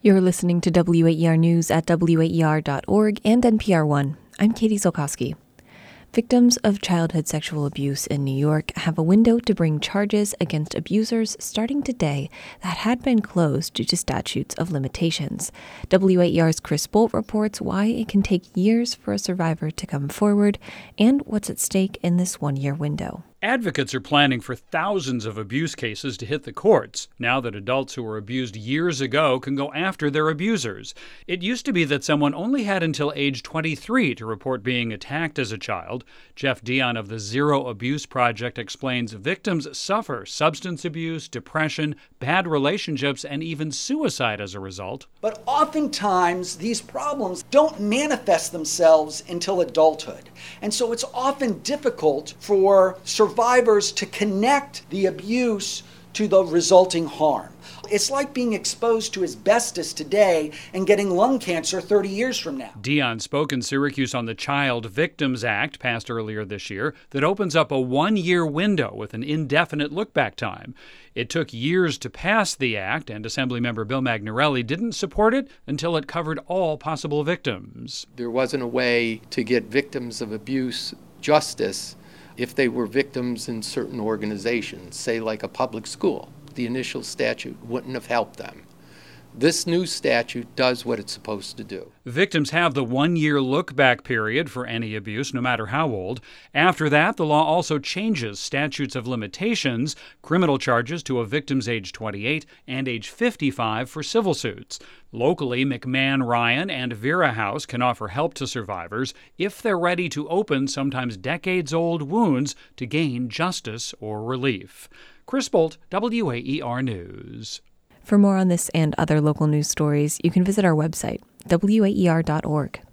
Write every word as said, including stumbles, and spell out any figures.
You're listening to W A E R News at W A E R dot org and N P R One. I'm Katie Zolkowski. Victims of childhood sexual abuse in New York have a window to bring charges against abusers starting today that had been closed due to statutes of limitations. W A E R's Chris Bolt reports why it can take years for a survivor to come forward and what's at stake in this one-year window. Advocates are planning for thousands of abuse cases to hit the courts, now that adults who were abused years ago can go after their abusers. It used to be that someone only had until age twenty-three to report being attacked as a child. Jeff Dion of the Zero Abuse Project explains victims suffer substance abuse, depression, bad relationships, and even suicide as a result. But oftentimes, these problems don't manifest themselves until adulthood. And so it's often difficult for survivors survivors to connect the abuse to the resulting harm. It's like being exposed to asbestos today and getting lung cancer thirty years from now. Dion spoke in Syracuse on the Child Victims Act passed earlier this year that opens up a one-year window with an indefinite look-back time. It took years to pass the act, and Assemblymember Bill Magnarelli didn't support it until it covered all possible victims. There wasn't a way to get victims of abuse justice if they were victims in certain organizations, say like a public school. The initial statute wouldn't have helped them. This new statute does what it's supposed to do. Victims have the one-year look-back period for any abuse, no matter how old. After that, the law also changes statutes of limitations, criminal charges to a victim's age twenty-eight and age fifty-five for civil suits. Locally, McMahon Ryan and Vera House can offer help to survivors if they're ready to open sometimes decades-old wounds to gain justice or relief. Chris Bolt, W A E R News. For more on this and other local news stories, you can visit our website, W A E R dot org.